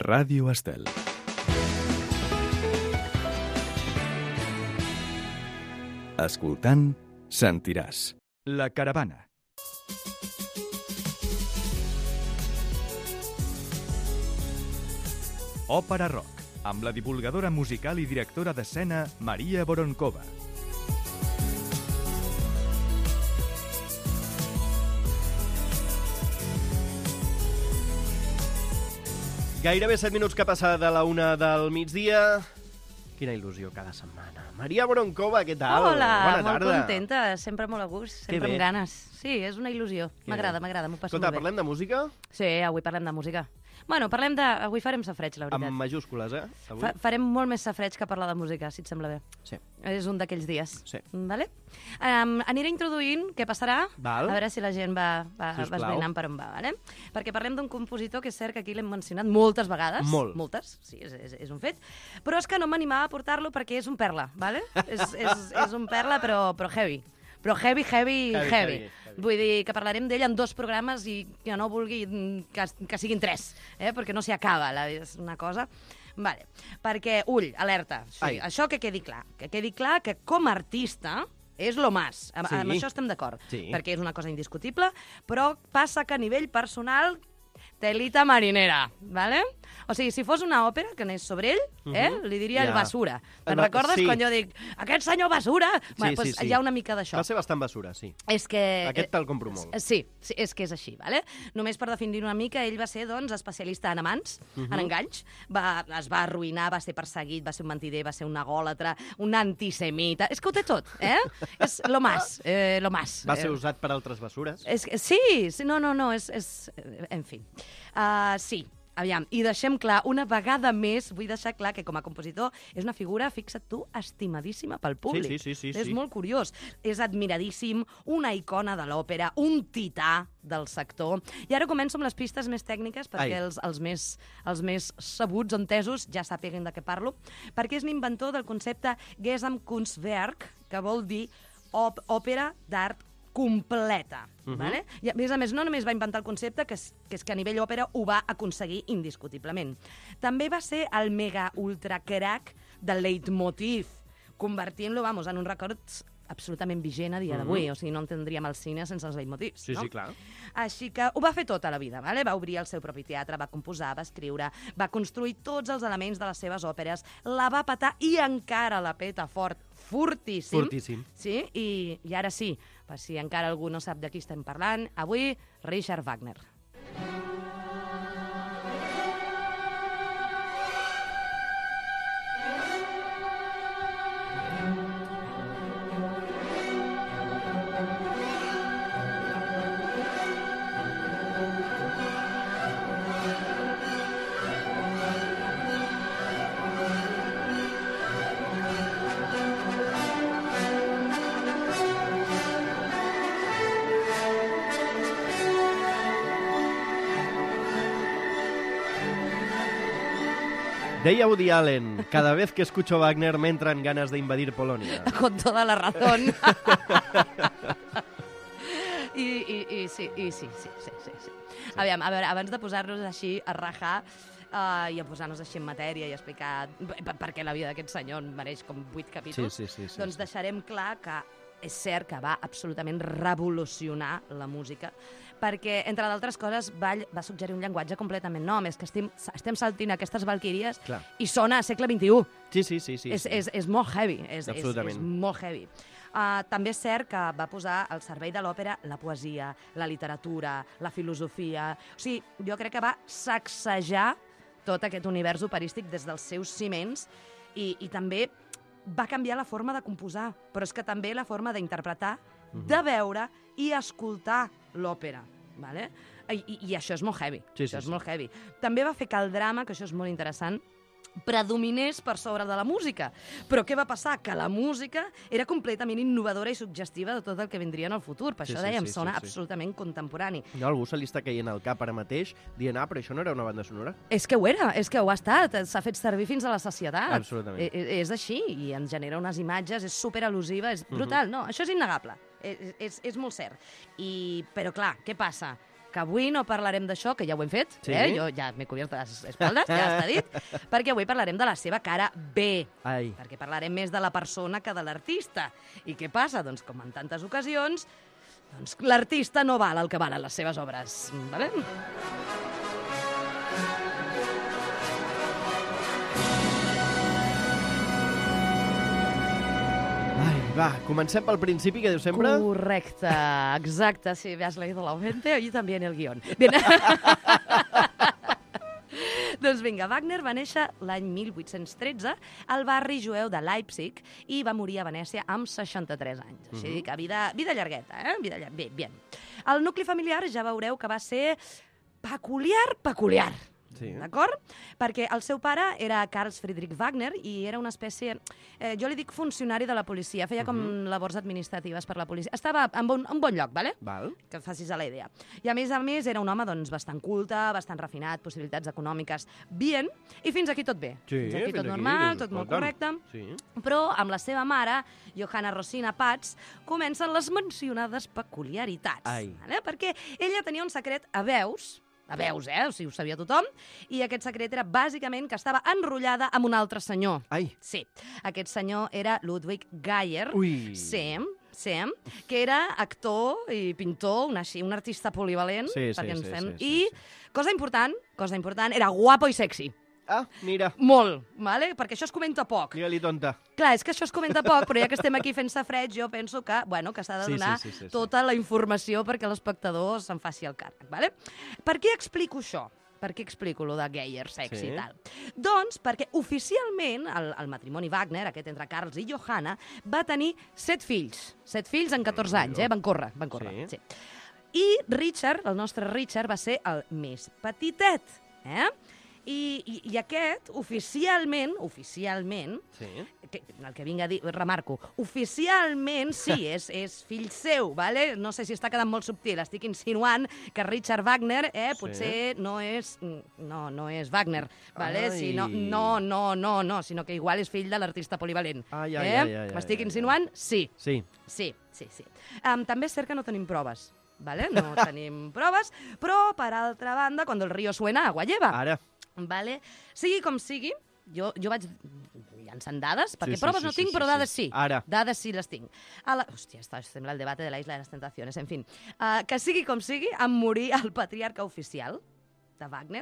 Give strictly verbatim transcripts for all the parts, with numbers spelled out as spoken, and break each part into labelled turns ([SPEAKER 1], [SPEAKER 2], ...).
[SPEAKER 1] Ràdio Estel. Escoltant, sentiràs. La Caravana. Òpera rock, amb la divulgadora musical i directora d'escena Maria Voronkova.
[SPEAKER 2] Gairebé set minuts que passa de la una del migdia. Quina il·lusió cada setmana. Maria Voronkova, què tal?
[SPEAKER 3] Hola,
[SPEAKER 2] Bona
[SPEAKER 3] molt
[SPEAKER 2] tarda.
[SPEAKER 3] contenta, sempre molt a gust,
[SPEAKER 2] Que
[SPEAKER 3] sempre
[SPEAKER 2] bé.
[SPEAKER 3] amb ganes. Sí, és una il·lusió.
[SPEAKER 2] Que
[SPEAKER 3] M'agrada,
[SPEAKER 2] bé.
[SPEAKER 3] m'agrada, m'ho passo
[SPEAKER 2] Escolta,
[SPEAKER 3] molt bé.
[SPEAKER 2] parlem de música?
[SPEAKER 3] Sí, avui parlem de música. Bueno, parlem de... Avui farem safreig, la veritat.
[SPEAKER 2] Amb majúscules, eh? Avui?
[SPEAKER 3] Fa farem molt més safreig que parlar de música, si et sembla bé.
[SPEAKER 2] Sí.
[SPEAKER 3] És un d'aquells dies.
[SPEAKER 2] Sí.
[SPEAKER 3] Vale? Um, aniré introduint què passarà,
[SPEAKER 2] Val.
[SPEAKER 3] a veure si la gent va, va, va
[SPEAKER 2] Sisplau.
[SPEAKER 3] esbrinant per on va. Vale? Perquè parlem d'un compositor que és cert que aquí l'hem mencionat moltes vegades.
[SPEAKER 2] Molt.
[SPEAKER 3] Moltes, sí, és, és, és un fet. Però és que no m'animava a portar-lo perquè és un perla, vale? és, és, és un perla, però, però heavy. Però heavy, heavy,
[SPEAKER 2] Heavy,
[SPEAKER 3] heavy.
[SPEAKER 2] heavy, heavy.
[SPEAKER 3] Vull dir que parlarem d'ell en dos programes i que no vulgui que, que siguin tres, eh? Perquè no s'hi acaba, la, és una cosa... Vale. Perquè, ull, alerta, sí,
[SPEAKER 2] Ai.
[SPEAKER 3] això que quedi clar, que quedi clar que com a artista és lo más, amb,
[SPEAKER 2] Sí.
[SPEAKER 3] amb això estem d'acord,
[SPEAKER 2] Sí.
[SPEAKER 3] perquè és una cosa indiscutible, però passa que a nivell personal telita marinera, ¿vale? O sigui, si fos una òpera que anés sobre ell, eh,
[SPEAKER 2] Mhm.
[SPEAKER 3] li diria
[SPEAKER 2] Ja.
[SPEAKER 3] el basura. Te'n
[SPEAKER 2] No,
[SPEAKER 3] recordes
[SPEAKER 2] sí.
[SPEAKER 3] quan jo dic, aquest senyor basura?
[SPEAKER 2] Sí,
[SPEAKER 3] Bueno,
[SPEAKER 2] sí,
[SPEAKER 3] pues
[SPEAKER 2] sí.
[SPEAKER 3] hi ha una mica d'això.
[SPEAKER 2] Va ser bastant basura, sí.
[SPEAKER 3] És que...
[SPEAKER 2] Aquest te'l compro molt.
[SPEAKER 3] Eh, Sí, sí, és que és així, ¿vale? Només per definir una mica, ell va ser, doncs, especialista en amants,
[SPEAKER 2] Mhm.
[SPEAKER 3] en enganys, va, es va arruïnar, va ser perseguit, va ser un mentider, va ser un agòlatra, un antisemita... És que ho té tot, eh? És lo más, eh, lo más.
[SPEAKER 2] Va ser
[SPEAKER 3] Eh,
[SPEAKER 2] usat per altres basures?
[SPEAKER 3] és, que- sí, sí, no, no, no, és... és en fi. Uh, sí, aviam, i deixem clar, una vegada més, vull deixar clar que com a compositor és una figura, fixa't tu, estimadíssima pel públic.
[SPEAKER 2] Sí, sí, sí, sí,
[SPEAKER 3] És
[SPEAKER 2] sí.
[SPEAKER 3] molt curiós. És admiradíssim, una icona de l'òpera, un tità del sector. I ara començo amb les pistes més tècniques, perquè
[SPEAKER 2] Ai.
[SPEAKER 3] els, els, més, els més sabuts, entesos, ja sàpiguen de què parlo, perquè és l'inventor del concepte Gesamtkunstwerk, que vol dir òp òpera d'art completa. Uh -huh. Vale? I a més a més, no només va inventar el concepte, que és, que és que a nivell òpera ho va aconseguir indiscutiblement. També va ser el mega ultra crack del leitmotiv, convertint-lo, vamos, en un record absolutament vigent a dia
[SPEAKER 2] Uh -huh.
[SPEAKER 3] d'avui. O sigui, no entendríem el cine sense els leitmotivs.
[SPEAKER 2] Sí,
[SPEAKER 3] no?
[SPEAKER 2] sí, clar.
[SPEAKER 3] Així que ho va fer tota la vida, vale? Va obrir el seu propi teatre, va composar, va escriure, va construir tots els elements de les seves òperes, la va petar i encara la peta fort, fortíssim.
[SPEAKER 2] Fortíssim.
[SPEAKER 3] Sí, i, i ara sí, per si encara algú no sap de qui estem parlant, avui Richard Wagner.
[SPEAKER 2] Deia Woody Allen, cada vez que escucho Wagner me entran ganas de invadir Polonia.
[SPEAKER 3] Con toda la razón. I, i, i sí, i sí, sí, sí, sí, sí. Aviam, a veure, abans de posar-nos així a rajar uh, i a posar-nos així en matèria i explicar per, per què la vida d'aquest senyor mereix com vuit capítols,
[SPEAKER 2] Sí, sí, sí, sí,
[SPEAKER 3] doncs
[SPEAKER 2] sí.
[SPEAKER 3] deixarem clar que és cert que va absolutament revolucionar la música, perquè, entre d'altres coses, va, va suggerir un llenguatge completament nou. És que estem, estem saltint aquestes valquíries
[SPEAKER 2] Clar.
[SPEAKER 3] i sona a segle vint-i-u.
[SPEAKER 2] Sí, sí, sí. sí,
[SPEAKER 3] és,
[SPEAKER 2] sí.
[SPEAKER 3] és, és molt heavy, és, és,
[SPEAKER 2] Absolutament.
[SPEAKER 3] és molt heavy. Uh, també és cert que va posar al servei de l'òpera la poesia, la literatura, la filosofia... O sigui, jo crec que va sacsejar tot aquest univers operístic des dels seus ciments i, i també va canviar la forma de composar, però és que també la forma d'interpretar, de veure i escoltar l'òpera. Vale? I, i, I això és molt heavy.
[SPEAKER 2] Sí,
[SPEAKER 3] això
[SPEAKER 2] sí,
[SPEAKER 3] és
[SPEAKER 2] sí.
[SPEAKER 3] molt heavy. També va fer que el drama, que això és molt interessant, predominés per sobre de la música. Però què va passar? Que la música era completament innovadora i suggestiva de tot el que vindria en el futur. Per
[SPEAKER 2] Sí,
[SPEAKER 3] això
[SPEAKER 2] sí,
[SPEAKER 3] dèiem,
[SPEAKER 2] sí,
[SPEAKER 3] sona
[SPEAKER 2] sí, sí.
[SPEAKER 3] absolutament contemporani.
[SPEAKER 2] No, algú se li està caient al cap ara mateix dient, ah, però això no era una banda sonora?
[SPEAKER 3] És que ho era, és que ho ha estat, s'ha fet servir fins a la societat.
[SPEAKER 2] Absolutament.
[SPEAKER 3] I, i- és així, i ens genera unes imatges, és superal·lusiva, és brutal. No, això és innegable, és, és, és molt cert. I, però clar, què passa? que avui no parlarem d'això, que ja ho hem fet,
[SPEAKER 2] Sí.
[SPEAKER 3] eh? Jo ja m'he cobert les espaldes, ja està dit, perquè avui parlarem de la seva cara B,
[SPEAKER 2] Ai.
[SPEAKER 3] perquè parlarem més de la persona que de l'artista. I què passa? Doncs, com en tantes ocasions, doncs, l'artista no val el que valen les seves obres, vale?
[SPEAKER 2] Ai, va, comencem pel principi, que diu sempre.
[SPEAKER 3] Correcte, exacte, sí, me has leído la mente y también el guión. Bien. Doncs vinga, Wagner va néixer l'any mil vuit-cents tretze al barri jueu de Leipzig i va morir a Venècia amb seixanta-tres anys. Així uh -huh. que vida, vida llargueta, eh? Vida llar... Bé, bien. El nucli familiar ja veureu que va ser peculiar, peculiar.
[SPEAKER 2] Sí.
[SPEAKER 3] D'acord? Perquè el seu pare era Carl Friedrich Wagner i era una espècie... Eh, jo li dic funcionari de la policia. Feia com uh-huh. labors administratives per la policia. Estava en bon, en bon lloc, ¿vale?
[SPEAKER 2] Val.
[SPEAKER 3] Que et facis a la idea. I a més a més era un home doncs, bastant culte, bastant refinat, possibilitats econòmiques bien, i fins aquí tot bé.
[SPEAKER 2] Sí,
[SPEAKER 3] fins aquí
[SPEAKER 2] fins
[SPEAKER 3] tot
[SPEAKER 2] aquí,
[SPEAKER 3] normal,
[SPEAKER 2] que
[SPEAKER 3] tot molt
[SPEAKER 2] escolta'm.
[SPEAKER 3] correcte.
[SPEAKER 2] Sí.
[SPEAKER 3] Però amb la seva mare, Johanna Rosina Patz, comencen les mencionades peculiaritats.
[SPEAKER 2] Ai.
[SPEAKER 3] Vale? Perquè ella tenia un secret a veus, a veus, eh? O sigui, ho sabia tothom, i aquest secret era bàsicament que estava enrotllada amb un altre senyor.
[SPEAKER 2] Ai.
[SPEAKER 3] Sí, aquest senyor era Ludwig Geyer.
[SPEAKER 2] Ui.
[SPEAKER 3] Sí, sí, que era actor i pintor, un, així, un artista polivalent,
[SPEAKER 2] Sí, sí,
[SPEAKER 3] perquè ens
[SPEAKER 2] sí,
[SPEAKER 3] fem...
[SPEAKER 2] sí, sí,
[SPEAKER 3] I,
[SPEAKER 2] sí.
[SPEAKER 3] cosa important, cosa important, era guapo i sexy.
[SPEAKER 2] Ah, mira.
[SPEAKER 3] Molt, vale? Perquè això es comenta poc.
[SPEAKER 2] Digue-li tonta.
[SPEAKER 3] Clar, és que això es comenta poc, però ja que estem aquí fent safreig, jo penso que, bueno, que s'ha de
[SPEAKER 2] Sí,
[SPEAKER 3] donar
[SPEAKER 2] sí, sí, sí, sí.
[SPEAKER 3] tota la informació perquè l'espectador se'n faci el càrrec, vale? Per què explico això? Per què explico lo de Geyer, sexy
[SPEAKER 2] Sí.
[SPEAKER 3] i tal? Doncs perquè oficialment el, el matrimoni Wagner, aquest entre Carls i Johanna, va tenir set fills. Set fills en catorze anys, eh? Van córrer, van córrer.
[SPEAKER 2] Sí.
[SPEAKER 3] Sí. I Richard, el nostre Richard, va ser el més petitet, eh? I, i, i aquest, oficialment, oficialment,
[SPEAKER 2] Sí.
[SPEAKER 3] que, el que vinc a dir, remarco, oficialment sí, és, és fill seu, vale? No sé si està quedant molt subtil, estic insinuant que Richard Wagner eh,
[SPEAKER 2] Sí.
[SPEAKER 3] potser no és, no, no és Wagner, vale?
[SPEAKER 2] Ai.
[SPEAKER 3] Si no, no, no, no, no, sinó que igual és fill de l'artista polivalent.
[SPEAKER 2] Ai, ai,
[SPEAKER 3] eh?
[SPEAKER 2] ai, ai, ai,
[SPEAKER 3] M'estic
[SPEAKER 2] ai, ai.
[SPEAKER 3] insinuant? Sí.
[SPEAKER 2] Sí.
[SPEAKER 3] Sí, sí, sí. Um, també és cert que no tenim proves, vale? No tenim proves, però, per altra banda, quan el río suena, agua lleva.
[SPEAKER 2] Ara.
[SPEAKER 3] Vale? Sigui com sigui, jo, jo vaig llançant dades, perquè
[SPEAKER 2] sí,
[SPEAKER 3] proves
[SPEAKER 2] sí,
[SPEAKER 3] no
[SPEAKER 2] sí,
[SPEAKER 3] tinc,
[SPEAKER 2] sí,
[SPEAKER 3] però
[SPEAKER 2] sí.
[SPEAKER 3] dades sí.
[SPEAKER 2] Ara.
[SPEAKER 3] Dades sí les tinc. A la... Hòstia, esto sembla el debate de la isla de les tentaciones. En fin, uh, que sigui com sigui, em morí el patriarca oficial de Wagner.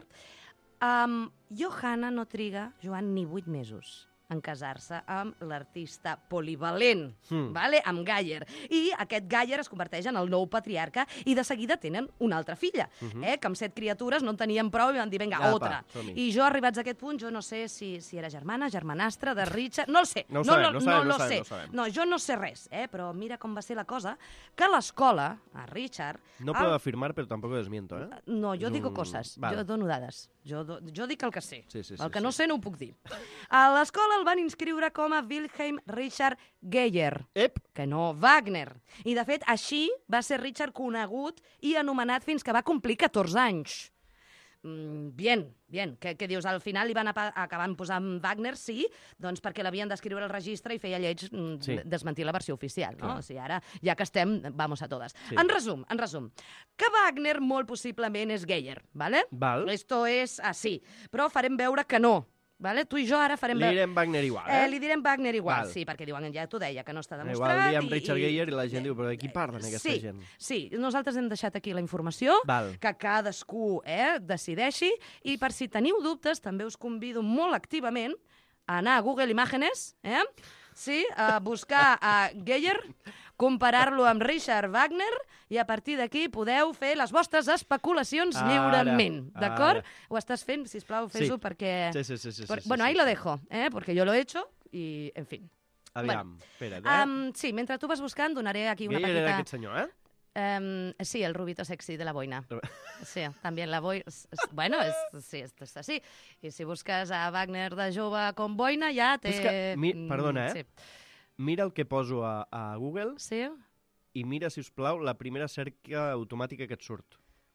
[SPEAKER 3] Um, Johanna no triga, Joan, ni vuit mesos en casar-se amb l'artista polivalent,
[SPEAKER 2] Hmm.
[SPEAKER 3] vale? Amb Geyer. I aquest Geyer es converteix en el nou patriarca i de seguida tenen una altra filla, uh -huh. eh? que amb set criatures no en tenien prou i van dir, vinga,
[SPEAKER 2] Apa,
[SPEAKER 3] otra.
[SPEAKER 2] som-hi.
[SPEAKER 3] I jo, arribats a aquest punt, jo no sé si, si era germana, germanastra, de Richard... No el sé.
[SPEAKER 2] No ho sabem, no ho sabem,
[SPEAKER 3] no,
[SPEAKER 2] no ho
[SPEAKER 3] no
[SPEAKER 2] sabem,
[SPEAKER 3] sé.
[SPEAKER 2] no ho sabem.
[SPEAKER 3] No, jo no sé res, eh? Però mira com va ser la cosa, que a l'escola, a Richard...
[SPEAKER 2] No
[SPEAKER 3] el-
[SPEAKER 2] puedo afirmar, pero tampoco desmiento, ¿eh?
[SPEAKER 3] no, jo
[SPEAKER 2] És
[SPEAKER 3] digo
[SPEAKER 2] un-
[SPEAKER 3] coses,
[SPEAKER 2] Val.
[SPEAKER 3] jo dono dades. Jo, do, jo dic el que sé.
[SPEAKER 2] Sí, sí, sí,
[SPEAKER 3] el que
[SPEAKER 2] sí.
[SPEAKER 3] no sé no ho puc dir. A l'escola el van inscriure com a Wilhelm Richard Geyer,
[SPEAKER 2] Ep!
[SPEAKER 3] que no Wagner. I, de fet, així va ser Richard conegut i anomenat fins que va complir catorze anys. Mm, bien, bien. Què, què dius? Al final li van apa- acabar posant Wagner, sí, doncs perquè l'havien d'escriure al registre i feia lleig mm,
[SPEAKER 2] Sí.
[SPEAKER 3] desmentir la versió oficial, no?
[SPEAKER 2] Clar.
[SPEAKER 3] O sigui, ara, ja que estem, vamos a totes.
[SPEAKER 2] Sí.
[SPEAKER 3] En resum, en resum, que Wagner molt possiblement és Geyer, ¿vale?
[SPEAKER 2] Val.
[SPEAKER 3] Esto és així, però farem veure que no, ¿vale? Tu i jo ara farem
[SPEAKER 2] Li
[SPEAKER 3] veure...
[SPEAKER 2] direm Wagner igual,
[SPEAKER 3] Eh,
[SPEAKER 2] eh?
[SPEAKER 3] li direm Wagner igual,
[SPEAKER 2] Val.
[SPEAKER 3] sí, perquè diuen, ja t'ho deia, que no està demostrat.
[SPEAKER 2] Igual diem
[SPEAKER 3] i-
[SPEAKER 2] Richard
[SPEAKER 3] i-
[SPEAKER 2] Geyer i la gent diu, però de qui parlen aquesta
[SPEAKER 3] sí,
[SPEAKER 2] gent?
[SPEAKER 3] Sí, nosaltres hem deixat aquí la informació,
[SPEAKER 2] Val.
[SPEAKER 3] que cadascú eh, decideixi, i per si teniu dubtes, també us convido molt activament a anar a Google Imágenes, eh? Sí, a buscar a Geyer, comparar-lo amb Richard Wagner, i a partir d'aquí podeu fer les vostres especulacions
[SPEAKER 2] Ara,
[SPEAKER 3] lliurement, d'acord?
[SPEAKER 2] ara.
[SPEAKER 3] Ho estàs fent? Sisplau, fes-ho
[SPEAKER 2] Sí.
[SPEAKER 3] perquè...
[SPEAKER 2] Sí, sí, sí, sí,
[SPEAKER 3] per-
[SPEAKER 2] sí,
[SPEAKER 3] bueno,
[SPEAKER 2] sí,
[SPEAKER 3] ahí
[SPEAKER 2] sí.
[SPEAKER 3] lo dejo, eh? Porque yo lo he hecho y, en fin.
[SPEAKER 2] Aviam, espera't, eh?
[SPEAKER 3] Um, sí, mentre tu vas buscant, donaré aquí una
[SPEAKER 2] Geyer era
[SPEAKER 3] petita...
[SPEAKER 2] aquest senyor, eh?
[SPEAKER 3] Um, sí, el rubito sexy de la boina. Sí, también la boina... Bueno, es, sí, esto es así. Y si buscas a Wagner de jove con boina, ja te...
[SPEAKER 2] És que, mi,
[SPEAKER 3] mm,
[SPEAKER 2] perdona, eh?
[SPEAKER 3] Sí.
[SPEAKER 2] Mira el que poso a, a Google
[SPEAKER 3] Sí?
[SPEAKER 2] i mira, si us plau, la primera cerca automàtica que et surt.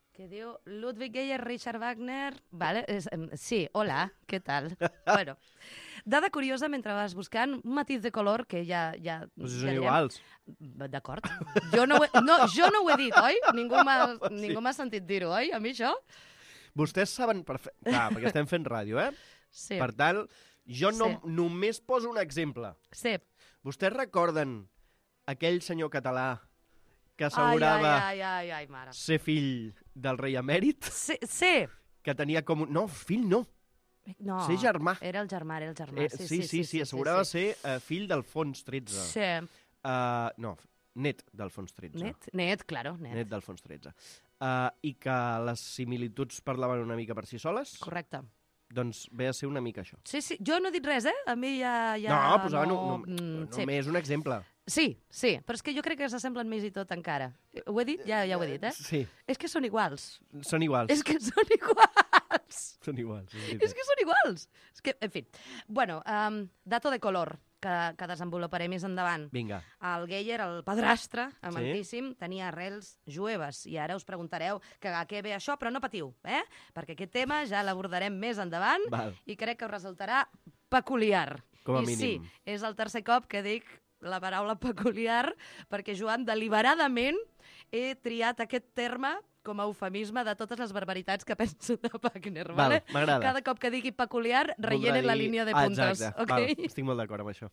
[SPEAKER 3] que diu Ludwig Geyer, Richard Wagner... Vale, és, sí, hola, què tal? Bueno, dada curiosa, mentre vas buscant un matiz de color que ja... ja
[SPEAKER 2] Pues
[SPEAKER 3] ja
[SPEAKER 2] són
[SPEAKER 3] direm.
[SPEAKER 2] iguals.
[SPEAKER 3] D'acord. Jo, no ho he, no, jo no ho he dit, oi? Ningú m'ha sí. ningú m'ha sentit dir-ho, oi? A mi això?
[SPEAKER 2] Vostès saben perfecte... Clar, perquè estem fent ràdio, eh?
[SPEAKER 3] Sí.
[SPEAKER 2] Per tant, jo no,
[SPEAKER 3] Sí.
[SPEAKER 2] només poso un exemple.
[SPEAKER 3] Sí.
[SPEAKER 2] Vostès recorden aquell senyor català que
[SPEAKER 3] Ai,
[SPEAKER 2] assegurava
[SPEAKER 3] ai, ai, ai, ai, mare.
[SPEAKER 2] ser fill del rei emèrit?
[SPEAKER 3] Sí, sí.
[SPEAKER 2] Que tenia com... un... No, fill no.
[SPEAKER 3] No,
[SPEAKER 2] Ser germà.
[SPEAKER 3] Era el germà, era el germà.
[SPEAKER 2] Eh, sí, sí, sí, sí, assegurava
[SPEAKER 3] sí, sí.
[SPEAKER 2] ser uh, fill d'Alfons tretze.
[SPEAKER 3] Sí.
[SPEAKER 2] Uh, no, net d'Alfons tretze.
[SPEAKER 3] Net? Net, claro, net.
[SPEAKER 2] Net d'Alfons tretze. Uh, I que les similituds parlaven una mica per si soles,
[SPEAKER 3] Correcte.
[SPEAKER 2] doncs ve a ser una mica això.
[SPEAKER 3] Sí, sí, jo no he dit res, eh? A mi ja... ja
[SPEAKER 2] no, posava
[SPEAKER 3] no...
[SPEAKER 2] no, no,
[SPEAKER 3] mm, sí.
[SPEAKER 2] només un exemple.
[SPEAKER 3] Sí, sí, però és que jo crec que s'assemblen més i tot encara. Ho he dit? Ja, ja ho he dit, eh?
[SPEAKER 2] Sí,
[SPEAKER 3] És que són iguals.
[SPEAKER 2] són iguals.
[SPEAKER 3] És que són iguals.
[SPEAKER 2] Són iguals. És,
[SPEAKER 3] És que són iguals. És que, en fi. Bueno, um, dato de color, que, que desenvoluparé més endavant.
[SPEAKER 2] Vinga.
[SPEAKER 3] El Geyer, el padrastre, amantíssim, sí? tenia arrels jueves. I ara us preguntareu que a què ve això, però no patiu, eh? Perquè aquest tema ja l'abordarem més endavant
[SPEAKER 2] Val.
[SPEAKER 3] i crec que us resultarà peculiar.
[SPEAKER 2] Com a
[SPEAKER 3] I
[SPEAKER 2] mínim.
[SPEAKER 3] sí, és el tercer cop que dic la paraula peculiar, perquè, Joan, deliberadament he triat aquest terme com a eufemisme de totes les barbaritats que penso de Wagner.
[SPEAKER 2] Val,
[SPEAKER 3] vale?
[SPEAKER 2] m'agrada.
[SPEAKER 3] Cada cop que digui peculiar, rellenen
[SPEAKER 2] Voldrà
[SPEAKER 3] la
[SPEAKER 2] dir-
[SPEAKER 3] línia de
[SPEAKER 2] Ah,
[SPEAKER 3] puntos.
[SPEAKER 2] exacte.
[SPEAKER 3] Okay?
[SPEAKER 2] Val, estic molt d'acord amb això.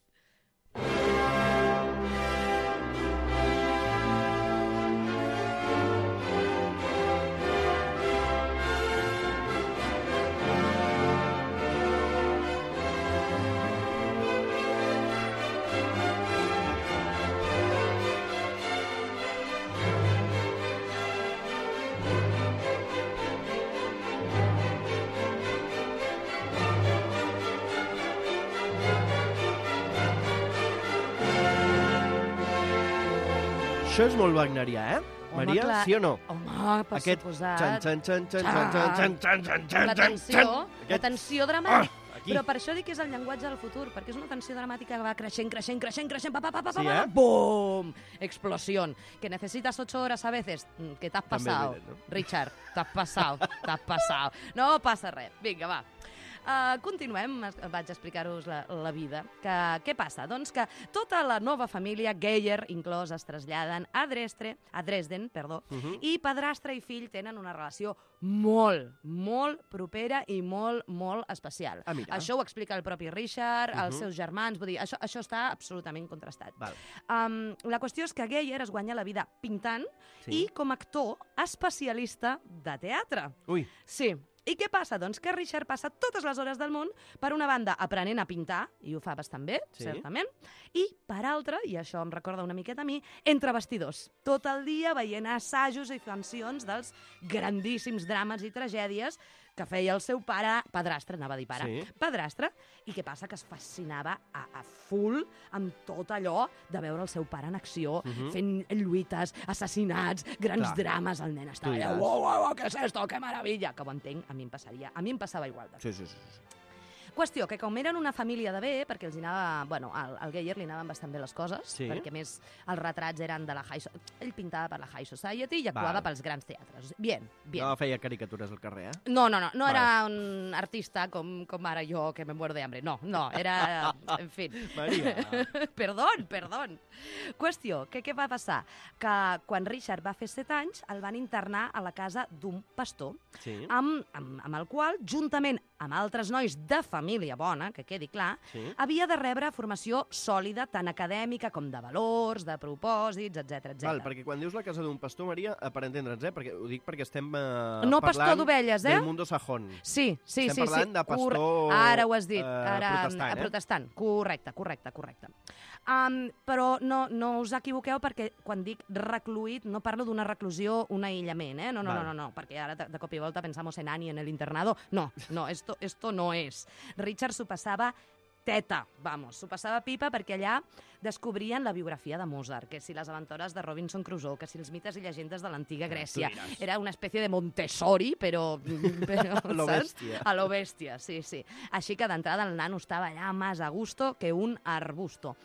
[SPEAKER 2] Això és molt wagnerià, eh?
[SPEAKER 3] Home,
[SPEAKER 2] Maria,
[SPEAKER 3] clar.
[SPEAKER 2] sí o no?
[SPEAKER 3] Home, per
[SPEAKER 2] Aquest
[SPEAKER 3] suposat.
[SPEAKER 2] xan, xan, xan, xan, xan, xan, xan, xan, xan, xan,
[SPEAKER 3] La
[SPEAKER 2] xan,
[SPEAKER 3] tensió,
[SPEAKER 2] xan.
[SPEAKER 3] la
[SPEAKER 2] Aquest-
[SPEAKER 3] tensió dramàtica.
[SPEAKER 2] Ah, aquí.
[SPEAKER 3] Però per això dic que és el llenguatge del futur, perquè és una tensió dramàtica que va creixent, creixent, creixent, creixent, pa, pa, pa, pa,
[SPEAKER 2] Sí,
[SPEAKER 3] pa,
[SPEAKER 2] eh?
[SPEAKER 3] ¡boom! Explosión. Que necesitas ocho horas a veces. Mm, Que t'has
[SPEAKER 2] També
[SPEAKER 3] passat,
[SPEAKER 2] és veritat, no?
[SPEAKER 3] Richard. T'has passat, t'has passat. No passa res. Vinga, va. Uh, continuem, es- vaig explicar-vos la, la vida. Que, què passa? Doncs que tota la nova família Geyer, inclòs, es traslladen a, Drestre, a Dresden, perdó,
[SPEAKER 2] Uh -huh.
[SPEAKER 3] i padrastre i fill tenen una relació molt, molt propera i molt, molt especial.
[SPEAKER 2] Ah, mira.
[SPEAKER 3] Això ho explica el propi Richard, els
[SPEAKER 2] Mhm.
[SPEAKER 3] seus germans, vull dir, això, això està absolutament contrastat.
[SPEAKER 2] Val.
[SPEAKER 3] Um, la qüestió és que Geyer es guanya la vida pintant
[SPEAKER 2] Sí.
[SPEAKER 3] i com a actor especialista de teatre.
[SPEAKER 2] Ui,
[SPEAKER 3] Sí. I què passa? Doncs que Richard passa totes les hores del món, per una banda, aprenent a pintar, i ho fa bastant bé,
[SPEAKER 2] Sí.
[SPEAKER 3] certament, i per altra, i això em recorda una miqueta a mi, entre vestidors. Tot el dia veient assajos i funcions dels grandíssims drames i tragèdies que feia el seu pare, padrastre, anava a dir pare,
[SPEAKER 2] Sí.
[SPEAKER 3] padrastre, i què passa? Que es fascinava a, a full amb tot allò de veure el seu pare en acció,
[SPEAKER 2] Mhm.
[SPEAKER 3] fent lluites, assassinats, grans
[SPEAKER 2] Clar.
[SPEAKER 3] drames, el nen estava
[SPEAKER 2] Tu
[SPEAKER 3] allà,
[SPEAKER 2] diràs.
[SPEAKER 3] uau, uau, uau, què és esto, que meravella, que ho entenc, a mi em passaria, a mi em passava igual. De...
[SPEAKER 2] sí, sí, sí. sí.
[SPEAKER 3] Qüestió, que com eren una família de bé, perquè els hi anava, bueno, al, al Geyer li anaven bastant bé les coses,
[SPEAKER 2] Sí.
[SPEAKER 3] perquè a més els retrats eren de la High Society, ell pintava per la High Society i actuava
[SPEAKER 2] Val.
[SPEAKER 3] pels grans teatres. Bien, bien.
[SPEAKER 2] No feia caricatures al carrer, eh?
[SPEAKER 3] No, no, no, no
[SPEAKER 2] Vale.
[SPEAKER 3] era un artista com, com ara jo, que me muero de hambre. No, no, era... En fi.
[SPEAKER 2] Maria.
[SPEAKER 3] perdón, perdón. Qüestió, que què va passar? Que quan Richard va fer set anys, el van internar a la casa d'un pastor,
[SPEAKER 2] Sí.
[SPEAKER 3] amb, amb, amb el qual, juntament amb altres nois de família bona, que quedi clar,
[SPEAKER 2] Sí.
[SPEAKER 3] havia de rebre formació sòlida, tant acadèmica com de valors, de propòsits, etcètera, etcètera.
[SPEAKER 2] Val, perquè quan dius la casa d'un pastor, Maria, eh, per entendre'ns, eh? Perquè ho dic perquè estem eh,
[SPEAKER 3] No
[SPEAKER 2] parlant
[SPEAKER 3] pastor d'ovelles, eh?
[SPEAKER 2] del mundo sajón.
[SPEAKER 3] Sí, sí,
[SPEAKER 2] Estem
[SPEAKER 3] sí.
[SPEAKER 2] parlant
[SPEAKER 3] sí.
[SPEAKER 2] de pastor,
[SPEAKER 3] Cor- Ara ho has dit,
[SPEAKER 2] eh,
[SPEAKER 3] ara,
[SPEAKER 2] protestant, eh?
[SPEAKER 3] protestant. Correcte, correcte, correcte. Um, però no, no us equivoqueu perquè quan dic recluït no parlo d'una reclusió, un aïllament, eh? No, no,
[SPEAKER 2] Val.
[SPEAKER 3] no, no, no, perquè ara de, de cop i volta pensamos en Annie en el internado. No, no, esto, esto no és. Richard s'ho passava teta, vamos, s'ho passava pipa perquè allà descobrien la biografia de Mozart, que si les aventures de Robinson Crusoe, que si els mites i llegendes de l'antiga Grècia.
[SPEAKER 2] diràs.
[SPEAKER 3] Era una espècie de Montessori, però... però
[SPEAKER 2] A lo
[SPEAKER 3] saps?
[SPEAKER 2] bèstia.
[SPEAKER 3] A lo bèstia, sí, sí. Així que d'entrada el nano estava allà més a gusto que un arbusto.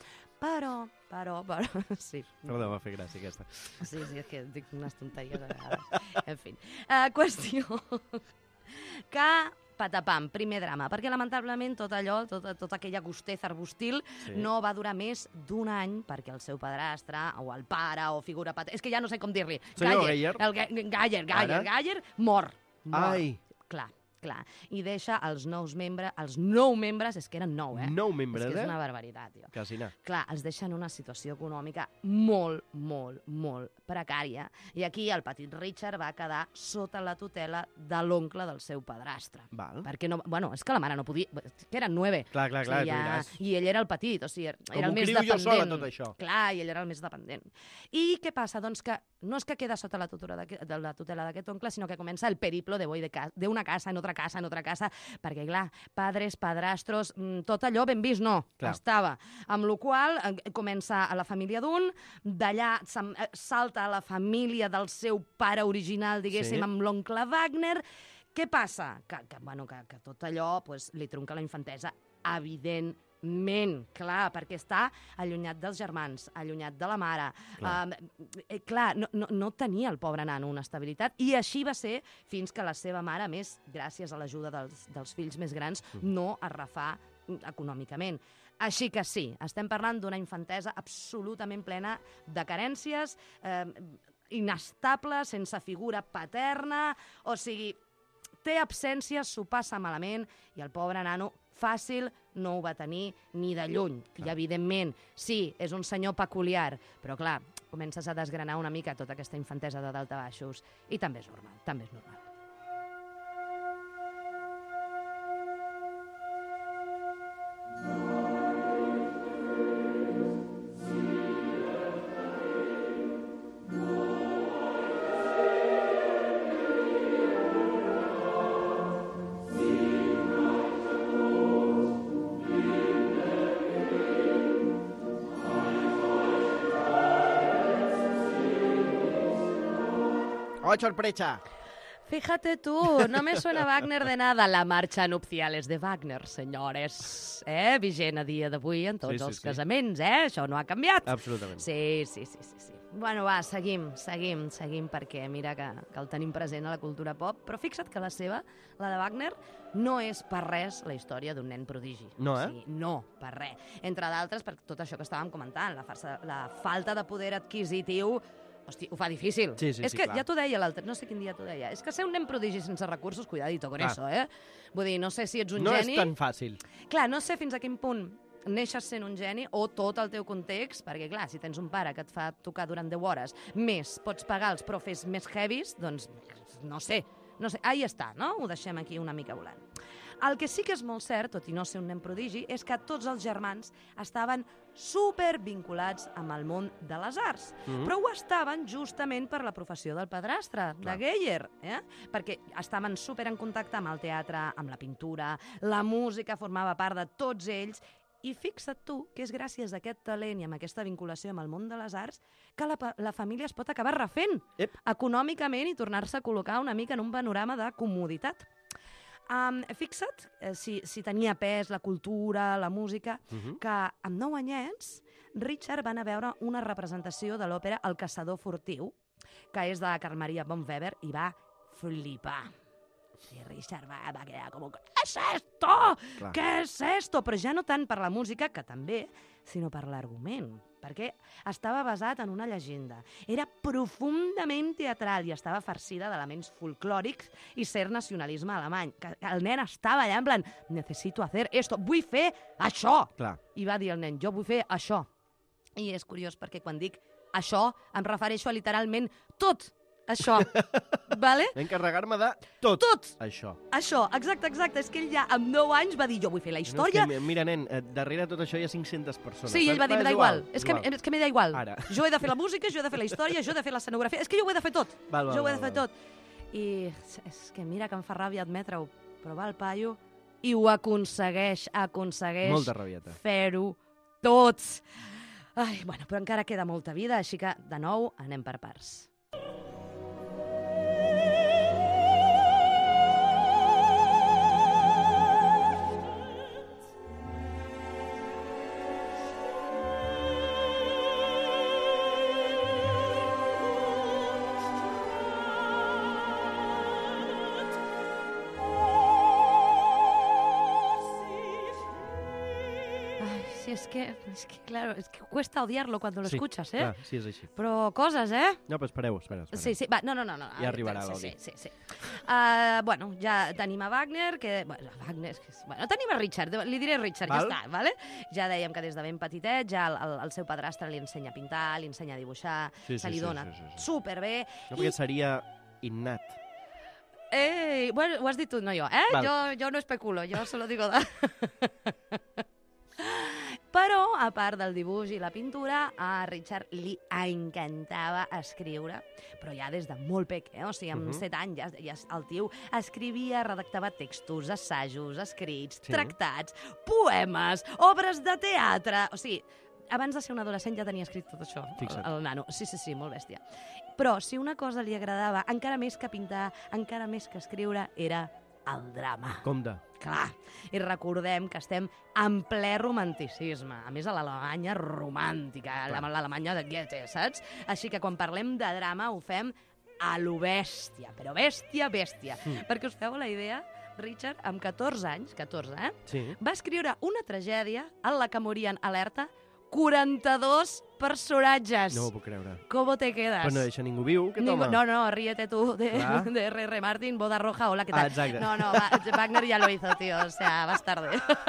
[SPEAKER 3] Però, però, però... Sí.
[SPEAKER 2] Perdó, m'ha fet gràcia aquesta.
[SPEAKER 3] Sí, sí, és que dic unes tonteries a vegades. En fi. Uh, qüestió que... Patapam, primer drama, perquè lamentablement tot allò, tota, tota aquella gusteza arbustil sí. no va durar més d'un any perquè el seu padrastre, o el pare, o figura paterna... És que ja no sé com dir-li.
[SPEAKER 2] Senyor Geyer?
[SPEAKER 3] Geyer, Geyer, Geyer, Geyer, mor. mor.
[SPEAKER 2] Ai.
[SPEAKER 3] Clar, clar. I deixa els nous membres, els nou membres, és que eren nou, eh?
[SPEAKER 2] Nou membres,
[SPEAKER 3] és que és
[SPEAKER 2] eh?
[SPEAKER 3] una barbaritat, tio.
[SPEAKER 2] Quasi anar.
[SPEAKER 3] Clar, els deixa en una situació econòmica molt, molt, molt precària. I aquí el petit Richard va quedar sota la tutela de l'oncle del seu padrastre.
[SPEAKER 2] Val.
[SPEAKER 3] Perquè no... Bueno, és que la mare no podia... Que eren nueve.
[SPEAKER 2] Clar, clar, clar,
[SPEAKER 3] o sigui,
[SPEAKER 2] tu
[SPEAKER 3] ja,
[SPEAKER 2] diràs.
[SPEAKER 3] I ell era el petit, o sigui, era
[SPEAKER 2] Com
[SPEAKER 3] el
[SPEAKER 2] ho
[SPEAKER 3] més
[SPEAKER 2] crio
[SPEAKER 3] dependent.
[SPEAKER 2] jo sola, tot això.
[SPEAKER 3] Clar, i ell era el més dependent. I què passa? Doncs que no és que queda sota la tutela d'aquest, de la tutela d'aquest oncle, sinó que comença el periplo de boi de ca d'una casa en otra casa, en otra casa, perquè, clar, padres, padrastros, tot allò ben vist no,
[SPEAKER 2] clar.
[SPEAKER 3] Estava. Amb la qual eh, comença a la família d'un, d'allà salta a la família del seu pare original, diguéssim, sí. amb l'oncle Wagner. Què passa? Que, que, bueno, que, que tot allò pues, li trunca la infantesa, evidentment, clar, perquè està allunyat dels germans, allunyat de la mare. Clar, uh, eh, clar no, no, no tenia el pobre nano una estabilitat, i així va ser fins que la seva mare, més gràcies a l'ajuda dels, dels fills més grans, mm. no es refà econòmicament. Així que sí, estem parlant d'una infantesa absolutament plena de carències, eh, inestable, sense figura paterna, o sigui, té absències, s'ho passa malament, i el pobre nano fàcil no ho va tenir ni de lluny. Clar. I, evidentment, sí, és un senyor peculiar, però, clar, comences a desgranar una mica tota aquesta infantesa de daltabaixos, i també és normal, també és normal.
[SPEAKER 2] ¡Oh, sorpresa!
[SPEAKER 3] Fíjate tú, no me suena Wagner de nada. La marxa nupciales de Wagner, senyores. Eh? Vigent a dia d'avui en tots sí, sí, els sí. casaments, eh? Això no ha canviat.
[SPEAKER 2] Absolutament.
[SPEAKER 3] Sí, sí, sí, sí, sí. Bueno, va, seguim, seguim, seguim, perquè mira que, que el tenim present a la cultura pop, però fixa't que la seva, la de Wagner, no és per res la història d'un nen prodigi.
[SPEAKER 2] No, eh?
[SPEAKER 3] O sigui, no, per res. Entre d'altres, per tot això que estàvem comentant, la, farsa, la falta de poder adquisitiu. Hosti, ho fa difícil.
[SPEAKER 2] Sí, sí,
[SPEAKER 3] és
[SPEAKER 2] sí,
[SPEAKER 3] que
[SPEAKER 2] clar.
[SPEAKER 3] Ja t'ho deia l'altre, no sé quin dia t'ho deia. És que ser un nen prodigi sense recursos, cuidadito con
[SPEAKER 2] clar.
[SPEAKER 3] eso, eh? Vull dir, no sé si ets un
[SPEAKER 2] no
[SPEAKER 3] geni...
[SPEAKER 2] No és tan fàcil.
[SPEAKER 3] Clar, no sé fins a quin punt neixes sent un geni o tot el teu context, perquè, clar, si tens un pare que et fa tocar durant deu hores, més pots pagar els profes més heavies, doncs no sé, no sé. Ahí està, no? Ho deixem aquí una mica volant. El que sí que és molt cert, tot i no ser un nen prodigi, és que tots els germans estaven super vinculats amb el món de les arts. Mm-hmm. Però ho estaven justament per la professió del padrastre, clar. de Geyer, eh? Perquè estaven super en contacte amb el teatre, amb la pintura, la música formava part de tots ells, i fixa't tu que és gràcies a aquest talent i amb aquesta vinculació amb el món de les arts que la, la família es pot acabar refent
[SPEAKER 2] Ep.
[SPEAKER 3] econòmicament i tornar-se a col·locar una mica en un panorama de comoditat. Um, fixa't eh, si, si tenia pes la cultura, la música, uh-huh. que amb nou anyets Richard va anar a veure una representació de l'òpera El caçador furtiu, que és de Carl Maria von Weber, i va flipar. I Richard va, va quedar com, ¿qué es esto? Clar. ¿Qué es esto? Però ja no tant per la música, que també, sinó per l'argument, perquè estava basat en una llegenda. Era profundament teatral i estava farcida d'elements folclòrics i cert nacionalisme alemany. Que el nen estava allà en plan, necesito hacer esto, vull fer això.
[SPEAKER 2] Clar.
[SPEAKER 3] I va dir el nen, jo vull fer això. I és curiós perquè quan dic això em refereixo a literalment tot això, vale?
[SPEAKER 2] Encarregar-me de tot,
[SPEAKER 3] tot
[SPEAKER 2] això.
[SPEAKER 3] Això, exacte, exacte. És que ell ja amb nou anys va dir, jo vull fer la història.
[SPEAKER 2] No, que, mira, nen, darrere tot això hi ha cinc-centes persones.
[SPEAKER 3] Sí, ell va dir, me da igual. És que,
[SPEAKER 2] igual.
[SPEAKER 3] és que me da igual.
[SPEAKER 2] Ara.
[SPEAKER 3] Jo he de fer la música, jo he de fer la història, jo he de fer l'escenografia. És que jo ho he de fer tot.
[SPEAKER 2] Val, val,
[SPEAKER 3] jo ho he de
[SPEAKER 2] val,
[SPEAKER 3] fer
[SPEAKER 2] val.
[SPEAKER 3] tot. I és que mira que em fa ràbia admetre-ho, però va el paio i ho aconsegueix, aconsegueix
[SPEAKER 2] Molta rabieta.
[SPEAKER 3] fer-ho tots. Ai, bueno, però encara queda molta vida, així que, de nou, anem per parts. Ay, sí, es que, es que, claro, es que cuesta odiarlo cuando lo
[SPEAKER 2] Sí,
[SPEAKER 3] escuchas, ¿eh?
[SPEAKER 2] clar, sí, és així.
[SPEAKER 3] Però coses, eh?
[SPEAKER 2] No, però espereu, espereu. espereu.
[SPEAKER 3] Sí, sí, va, no, no, no. no.
[SPEAKER 2] Ja arribarà
[SPEAKER 3] sí,
[SPEAKER 2] l'Odi.
[SPEAKER 3] sí, sí, sí. Uh, bueno, ja tenim a Wagner, que... Bueno, Wagner, és que és... Bueno, tenim a Richard, li diré Richard,
[SPEAKER 2] Val.
[SPEAKER 3] ja està, vale? Ja dèiem que des de ben petitet, ja el, el, el seu padrastre li ensenya a pintar, li ensenya a dibuixar,
[SPEAKER 2] Sí, sí,
[SPEAKER 3] se li
[SPEAKER 2] sí,
[SPEAKER 3] dona
[SPEAKER 2] sí, sí, sí.
[SPEAKER 3] superbé.
[SPEAKER 2] No, perquè seria innat.
[SPEAKER 3] Ei, bueno, ho has dit tu, no jo, eh?
[SPEAKER 2] Val.
[SPEAKER 3] Jo, jo no especulo, jo solo digo... De... Però, a part del dibuix i la pintura, a Richard li encantava escriure, però ja des de molt peque, eh? O sigui, amb
[SPEAKER 2] Uh -huh.
[SPEAKER 3] set anys ja, ja el tio escrivia, redactava textos, assajos, escrits,
[SPEAKER 2] Sí.
[SPEAKER 3] tractats, poemes, obres de teatre... O sigui, abans de ser un adolescent ja tenia escrit tot això, el,
[SPEAKER 2] Fixa't.
[SPEAKER 3] el nano. Sí, sí, sí, molt bèstia. Però si una cosa li agradava, encara més que pintar, encara més que escriure, era el drama.
[SPEAKER 2] Com de?
[SPEAKER 3] Clar, i recordem que estem en ple romanticisme, a més a l'Alemanya romàntica,
[SPEAKER 2] Clar.
[SPEAKER 3] l'Alemanya de Goethe, saps? Així que quan parlem de drama ho fem a lo bèstia, però bèstia, bèstia.
[SPEAKER 2] Mm.
[SPEAKER 3] Perquè us feu la idea, Richard, amb catorze anys, catorze, eh?
[SPEAKER 2] Sí.
[SPEAKER 3] Va escriure una tragèdia en la que morien, alerta, quaranta-dos personatges.
[SPEAKER 2] No ho puc creure.
[SPEAKER 3] ¿Cómo te quedas?
[SPEAKER 2] Però no deixa ningú viu, aquest
[SPEAKER 3] Ningú-
[SPEAKER 2] home.
[SPEAKER 3] no, no, ríete tú de,
[SPEAKER 2] Clar.
[SPEAKER 3] de R R. Martin, boda roja, hola, ¿qué tal?
[SPEAKER 2] Ah, exacte.
[SPEAKER 3] No, no, va, Wagner ya lo hizo, tío, o sea, vas tarde.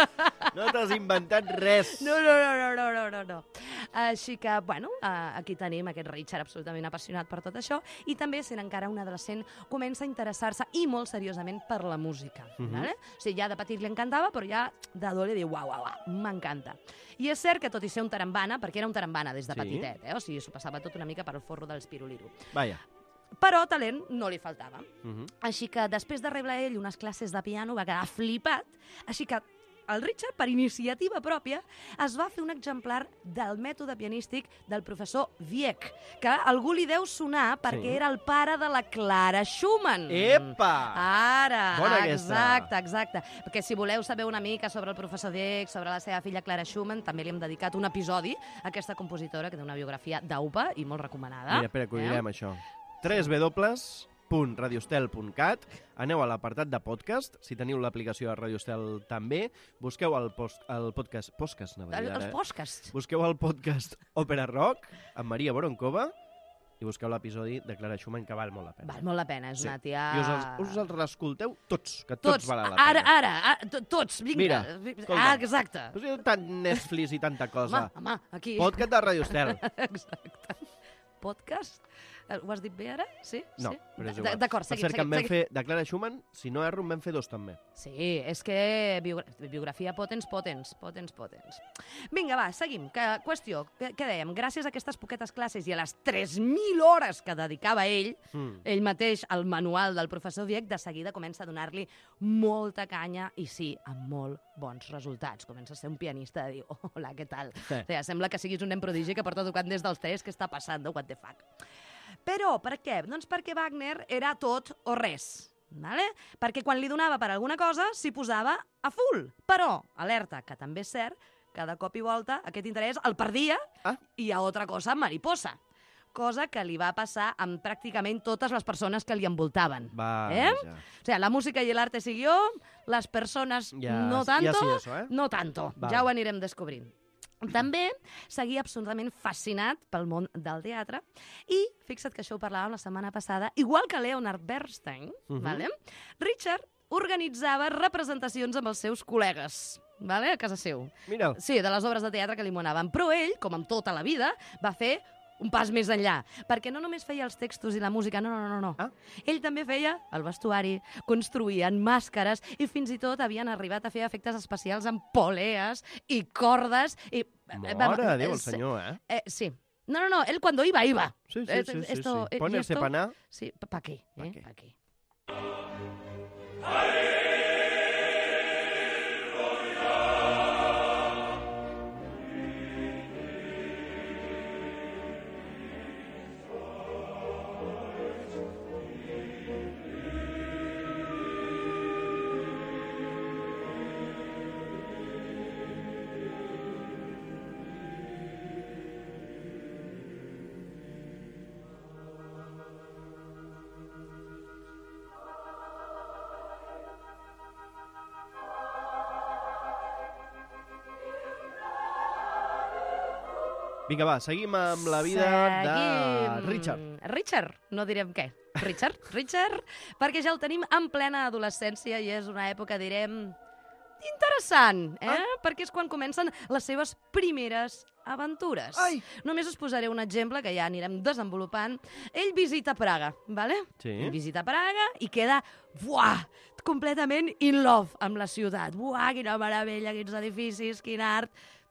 [SPEAKER 2] No t'has inventat res.
[SPEAKER 3] No, no, no, no, no, no, no, no. Així que, bueno, uh, aquí tenim aquest Richard absolutament apassionat per tot això i també, sent encara un adolescent, comença a interessar-se i molt seriosament per la música.
[SPEAKER 2] Mhm.
[SPEAKER 3] Vale? O sigui, ja de petit li encantava, però ja d'adolescent li diu, uau, uau, uau, m'encanta. I és cert que, tot i ser un tarambana, perquè era un tarambana des de
[SPEAKER 2] Sí.
[SPEAKER 3] petitet, eh? O sigui, s'ho passava tot una mica per el forro del Spiruliro.
[SPEAKER 2] Vaja.
[SPEAKER 3] Però talent no li faltava.
[SPEAKER 2] Uh -huh.
[SPEAKER 3] Així que després de rebre ell unes classes de piano va quedar flipat, així que el Richard, per iniciativa pròpia, es va fer un exemplar del mètode pianístic del professor Wieck, que a algú li deu sonar perquè
[SPEAKER 2] Sí.
[SPEAKER 3] era el pare de la Clara Schumann.
[SPEAKER 2] Epa!
[SPEAKER 3] Ara,
[SPEAKER 2] Bona aquesta.
[SPEAKER 3] exacte, exacte. Perquè si voleu saber una mica sobre el professor Wieck, sobre la seva filla Clara Schumann, també li hem dedicat un episodi a aquesta compositora, que té una biografia d'aupa i molt recomanada.
[SPEAKER 2] Mira, espera, que ho direm, això. w w w punt radiostel punt cat. Aneu a l'apartat de podcast, si teniu l'aplicació de Radiostel també. Busqueu el, post, el podcast... Podcast, anava a dir
[SPEAKER 3] El-
[SPEAKER 2] ara,
[SPEAKER 3] Els
[SPEAKER 2] eh?
[SPEAKER 3] podcasts.
[SPEAKER 2] Busqueu el podcast Òpera Rock amb Maria Voronkova i busqueu l'episodi de Clara Schumann, que val molt la pena.
[SPEAKER 3] Val molt la pena, és
[SPEAKER 2] Sí.
[SPEAKER 3] una tia...
[SPEAKER 2] I us els, us els l'escolteu tots, que tots,
[SPEAKER 3] Tots,
[SPEAKER 2] valen la pena.
[SPEAKER 3] ara, ara, ara, to- tots, vinga.
[SPEAKER 2] Mira,
[SPEAKER 3] Ah,
[SPEAKER 2] escolta.
[SPEAKER 3] exacte.
[SPEAKER 2] Pues hi ha tant Netflix i tanta cosa.
[SPEAKER 3] Home, home, aquí.
[SPEAKER 2] Podcast de Radiostel.
[SPEAKER 3] Exacte. Podcast? Eh, Ho has dit bé ara? Sí?
[SPEAKER 2] No,
[SPEAKER 3] sí?
[SPEAKER 2] però és
[SPEAKER 3] D-
[SPEAKER 2] igual.
[SPEAKER 3] D'acord,
[SPEAKER 2] Per
[SPEAKER 3] seguim,
[SPEAKER 2] cert, que en
[SPEAKER 3] seguim.
[SPEAKER 2] vam
[SPEAKER 3] seguim.
[SPEAKER 2] fer de Clara Schumann, si no erro, en vam fer dos també.
[SPEAKER 3] Sí, és que biogra biografia potents, potents, potents, potents. Vinga, va, seguim. Que, qüestió, què, què dèiem? Gràcies a aquestes poquetes classes i a les tres mil hores que dedicava ell,
[SPEAKER 2] Mm.
[SPEAKER 3] ell mateix, al manual del professor Wieck, de seguida comença a donar-li molta canya i sí, amb molt bons resultats. Comença a ser un pianista de dir, hola, què tal?
[SPEAKER 2] Sí.
[SPEAKER 3] O sigui, sembla que siguis un nen prodigi que porta tocant des dels tres, què està passant? What the fuck? Però, per què? Doncs perquè Wagner era tot o res. Vale? Perquè quan li donava per alguna cosa s'hi posava a full. Però, alerta, que també és cert que de cop i volta aquest interès el perdia
[SPEAKER 2] Ah.
[SPEAKER 3] i a altra cosa mariposa. Cosa que li va passar amb pràcticament totes les persones que li envoltaven.
[SPEAKER 2] Vaja.
[SPEAKER 3] Eh? O sea, la música y el arte siguió, las personas
[SPEAKER 2] Ja-
[SPEAKER 3] no
[SPEAKER 2] ja
[SPEAKER 3] tanto,
[SPEAKER 2] sí, eso, eh?
[SPEAKER 3] no tanto.
[SPEAKER 2] Val.
[SPEAKER 3] Ja ho anirem descobrint. També seguia absolutament fascinat pel món del teatre i, fixa't que això ho parlàvem la setmana passada, igual que Leonard Bernstein,
[SPEAKER 2] Mhm.
[SPEAKER 3] vale? Richard organitzava representacions amb els seus col·legues, vale? A casa seu.
[SPEAKER 2] Mira'l.
[SPEAKER 3] Sí, de les obres de teatre que li monaven. Però ell, com amb tota la vida, va fer un pas més enllà, perquè no només feia els textos i la música, no, no, no, no.
[SPEAKER 2] Ah.
[SPEAKER 3] Ell també feia el vestuari, construïen màscares i fins i tot havien arribat a fer efectes especials amb polees i cordes i...
[SPEAKER 2] Mare de Déu, el
[SPEAKER 3] Sí.
[SPEAKER 2] senyor, eh?
[SPEAKER 3] Eh, sí. No, no, no, él cuando iba, iba.
[SPEAKER 2] Sí, sí,
[SPEAKER 3] Eh,
[SPEAKER 2] sí, sí,
[SPEAKER 3] esto-
[SPEAKER 2] sí.
[SPEAKER 3] eh, y
[SPEAKER 2] Ponerse
[SPEAKER 3] esto-
[SPEAKER 2] pa anar.
[SPEAKER 3] Sí, ¿para qué?
[SPEAKER 2] ¿Pa
[SPEAKER 3] Eh?
[SPEAKER 2] qué?
[SPEAKER 3] ¿Pa qué?
[SPEAKER 2] Vinga, va, seguim amb la vida
[SPEAKER 3] Seguim.
[SPEAKER 2] de Richard.
[SPEAKER 3] Richard, no direm què. Richard, Richard, perquè ja el tenim en plena adolescència i és una època, direm, interessant, eh? Ah. Perquè és quan comencen les seves primeres aventures.
[SPEAKER 2] Ai.
[SPEAKER 3] Només us posaré un exemple que ja anirem desenvolupant. Ell visita Praga, ¿vale?
[SPEAKER 2] Sí.
[SPEAKER 3] Visita Praga i queda, buah, completament in love amb la ciutat. Buah, quina meravella, quins edificis, quin art.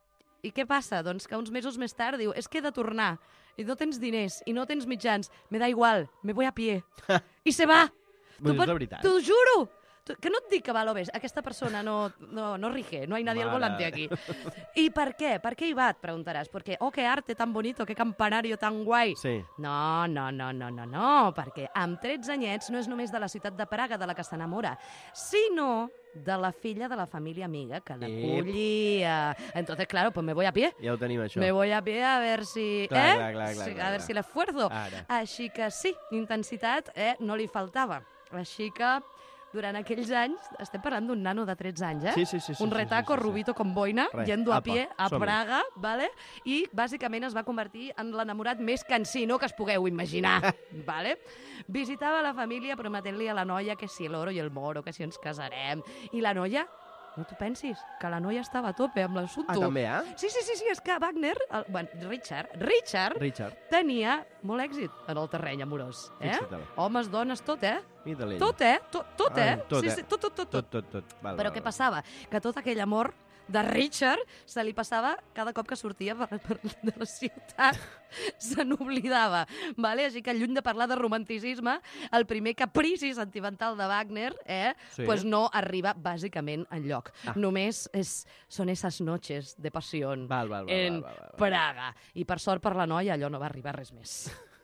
[SPEAKER 3] I què passa? Doncs que uns mesos més tard diu, és que he de tornar, i no tens diners, i no tens mitjans, me da igual, me voy a pie. I se va.
[SPEAKER 2] Bueno,
[SPEAKER 3] Tu
[SPEAKER 2] és de veritat.
[SPEAKER 3] T'ho juro. Tu- Que no et dic que va, lo ves, aquesta persona no, no, no rige, no hay nadie al
[SPEAKER 2] Mare.
[SPEAKER 3] volante aquí. ¿Y per què? Per què hi va, et preguntaràs? Perquè, oh, que arte tan bonito, que campanario tan guai.
[SPEAKER 2] Sí.
[SPEAKER 3] No, no, no, no, no, no, perquè amb tretze anyets no és només de la ciutat de Praga de la que s'enamora, sinó de la filla de la família amiga que l'acollia. Entonces, claro, pues me voy a pie.
[SPEAKER 2] Ja ho tenim, això.
[SPEAKER 3] Me voy a pie a ver si...
[SPEAKER 2] Clar,
[SPEAKER 3] eh?
[SPEAKER 2] clar, clar, clar,
[SPEAKER 3] Sí,
[SPEAKER 2] clar,
[SPEAKER 3] a ver
[SPEAKER 2] clar.
[SPEAKER 3] si l'esfuerzo.
[SPEAKER 2] Ara.
[SPEAKER 3] Així que sí, intensitat eh, no li faltava. Així que durant aquells anys, estem parlant d'un nano de tretze anys, eh?
[SPEAKER 2] Sí, sí, sí, sí,
[SPEAKER 3] Un
[SPEAKER 2] sí,
[SPEAKER 3] retaco
[SPEAKER 2] sí, sí, sí.
[SPEAKER 3] rubito con boina,
[SPEAKER 2] Res,
[SPEAKER 3] yendo a
[SPEAKER 2] apa,
[SPEAKER 3] pie a
[SPEAKER 2] som-hi.
[SPEAKER 3] Praga, ¿vale? I bàsicament es va convertir en l'enamorat més cansino que es pugueu imaginar. ¿Vale? Visitava la família prometent-li a la noia que si l'oro i el moro, que si ens casarem. I la noia, no t'ho pensis, que la noia estava a tope amb l'assumpte.
[SPEAKER 2] Ah, també, eh?
[SPEAKER 3] Sí, sí, sí, sí, és que Wagner, el, bueno, Richard, Richard,
[SPEAKER 2] Richard.
[SPEAKER 3] tenia molt èxit en el terreny amorós. Eh?
[SPEAKER 2] Fixa-te'l.
[SPEAKER 3] Homes, dones, tot, eh?
[SPEAKER 2] Mira-li.
[SPEAKER 3] Tot, eh? Tot, tot eh?
[SPEAKER 2] Ah, tot,
[SPEAKER 3] sí,
[SPEAKER 2] eh?
[SPEAKER 3] sí, tot, tot, tot, tot.
[SPEAKER 2] Tot, tot, tot. Val,
[SPEAKER 3] Però
[SPEAKER 2] val,
[SPEAKER 3] què
[SPEAKER 2] val.
[SPEAKER 3] passava? Que tot aquell amor de Richard se li passava cada cop que sortia per, per de la ciutat. Se n'oblidava. Vale? Així que lluny de parlar de romanticisme, el primer caprici sentimental de Wagner eh,
[SPEAKER 2] Sí.
[SPEAKER 3] pues no arriba bàsicament enlloc.
[SPEAKER 2] Ah.
[SPEAKER 3] Només és, són esas noches de passió
[SPEAKER 2] Val, val, val,
[SPEAKER 3] en
[SPEAKER 2] val, val, val.
[SPEAKER 3] Praga. I per sort per la noia allò no va arribar res més.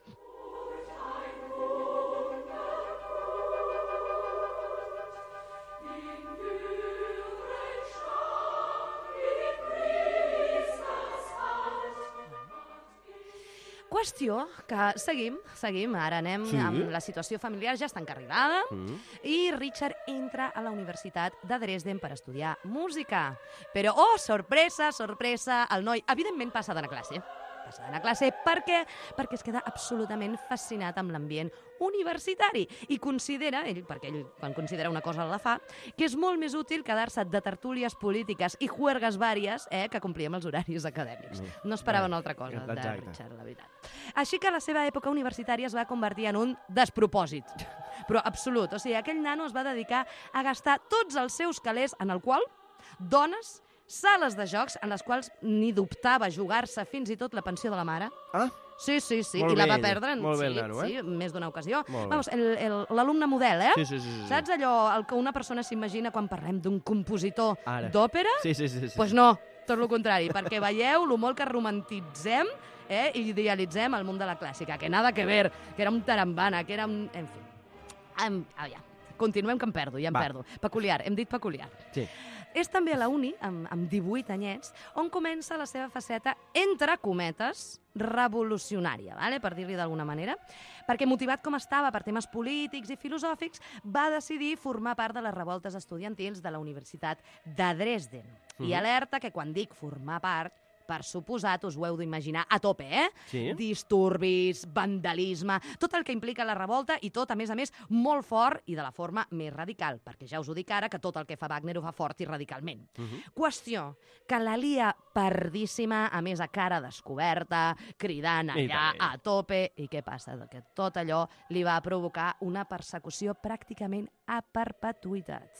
[SPEAKER 3] Qüestió que seguim, seguim, ara anem
[SPEAKER 2] Sí?
[SPEAKER 3] amb la situació familiar, ja està encarrilada,
[SPEAKER 2] Mm.
[SPEAKER 3] i Richard entra a la Universitat de Dresden per estudiar música. Però, oh, sorpresa, sorpresa, el noi, evidentment, passa d'anar a classe. Passa d'anar a classe. Per què? Perquè es queda absolutament fascinat amb l'ambient universitari i considera, ell, perquè ell quan considera una cosa la fa, que és molt més útil quedar-se de tertúlies polítiques i juergues vàries eh, que complir amb els horaris acadèmics. No esperava una altra cosa de
[SPEAKER 2] Exacte.
[SPEAKER 3] Richard, la veritat. Així que la seva època universitària es va convertir en un despropòsit, però absolut. O sigui, aquell nano es va dedicar a gastar tots els seus calés en el qual dones, sales de jocs en les quals ni dubtava jugar-se fins i tot la pensió de la mare.
[SPEAKER 2] Ah,
[SPEAKER 3] Sí, sí, sí,
[SPEAKER 2] Molt
[SPEAKER 3] i la
[SPEAKER 2] bé
[SPEAKER 3] va
[SPEAKER 2] ell,
[SPEAKER 3] perdre en
[SPEAKER 2] molt bé el
[SPEAKER 3] sí,
[SPEAKER 2] nano, eh?
[SPEAKER 3] sí, en més d'una ocasió.
[SPEAKER 2] Molt bé.
[SPEAKER 3] Vamos, el- el- l'alumne model, eh?
[SPEAKER 2] sí, sí, sí. sí.
[SPEAKER 3] Saps allò el que una persona s'imagina quan parlem d'un compositor
[SPEAKER 2] Ara.
[SPEAKER 3] d'òpera?
[SPEAKER 2] Sí, sí, sí. sí.
[SPEAKER 3] Doncs pues no, tot el contrari, perquè veieu lo molt que romantitzem eh, i idealitzem el món de la clàssica, que nada que ver, que era un tarambana, que era un... En fi. Em, ah, ja. Continuem, que em perdo, ja em
[SPEAKER 2] Va.
[SPEAKER 3] perdo. Peculiar, hem dit peculiar.
[SPEAKER 2] Sí.
[SPEAKER 3] És també a la uni, amb, amb divuit anyets, on comença la seva faceta, entre cometes, revolucionària, vale? Per dir-li d'alguna manera, perquè motivat com estava per temes polítics i filosòfics, va decidir formar part de les revoltes estudiantils de la Universitat de Dresden. I
[SPEAKER 2] Mhm.
[SPEAKER 3] alerta que quan dic formar part, per suposat, us ho heu d'imaginar a tope, eh?
[SPEAKER 2] Sí.
[SPEAKER 3] Disturbis, vandalisme, tot el que implica la revolta i tot, a més a més, molt fort i de la forma més radical, perquè ja us ho dic ara que tot el que fa Wagner ho fa fort i radicalment.
[SPEAKER 2] Mhm.
[SPEAKER 3] Qüestió, que la lia pardíssima, a més a cara descoberta, cridant
[SPEAKER 2] I
[SPEAKER 3] allà
[SPEAKER 2] tant.
[SPEAKER 3] a tope, i què passa? Que tot allò li va provocar una persecució pràcticament a perpetuïtat.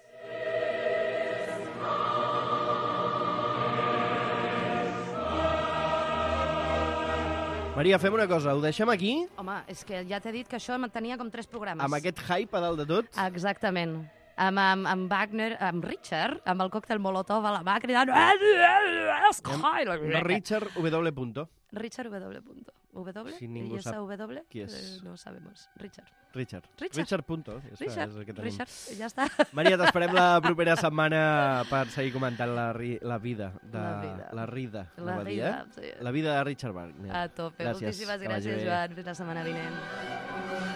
[SPEAKER 2] Maria, fem una cosa, ho deixem aquí,
[SPEAKER 3] Home, és que ja t'he dit que això tenia com tres programes.
[SPEAKER 2] amb aquest hype a dalt de tot.
[SPEAKER 3] Exactament. Amb, amb, amb Wagner, amb Richard, amb el còctel Molotov a la mà, cridant...
[SPEAKER 2] Richard W. Punto.
[SPEAKER 3] Richard W. punto. W?
[SPEAKER 2] Si ningú
[SPEAKER 3] ¿Y esa
[SPEAKER 2] sap
[SPEAKER 3] W?
[SPEAKER 2] qui és.
[SPEAKER 3] Eh, no sabemos. Richard.
[SPEAKER 2] Richard.
[SPEAKER 3] Richard.
[SPEAKER 2] Richard Punto. Ja està,
[SPEAKER 3] Richard.
[SPEAKER 2] és el que tenim.
[SPEAKER 3] Richard. Ja està.
[SPEAKER 2] Maria, t'esperem la propera setmana per seguir comentant la, ri, la vida. De,
[SPEAKER 3] La vida.
[SPEAKER 2] La rida.
[SPEAKER 3] La
[SPEAKER 2] anava a dir,
[SPEAKER 3] vida,
[SPEAKER 2] eh?
[SPEAKER 3] sí.
[SPEAKER 2] La vida de Richard Wagner.
[SPEAKER 3] A tope.
[SPEAKER 2] Gràcies.
[SPEAKER 3] Moltíssimes
[SPEAKER 2] Que vagi
[SPEAKER 3] gràcies,
[SPEAKER 2] bé.
[SPEAKER 3] Joan. Fins la setmana vinent.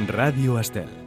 [SPEAKER 1] Ràdio Estel.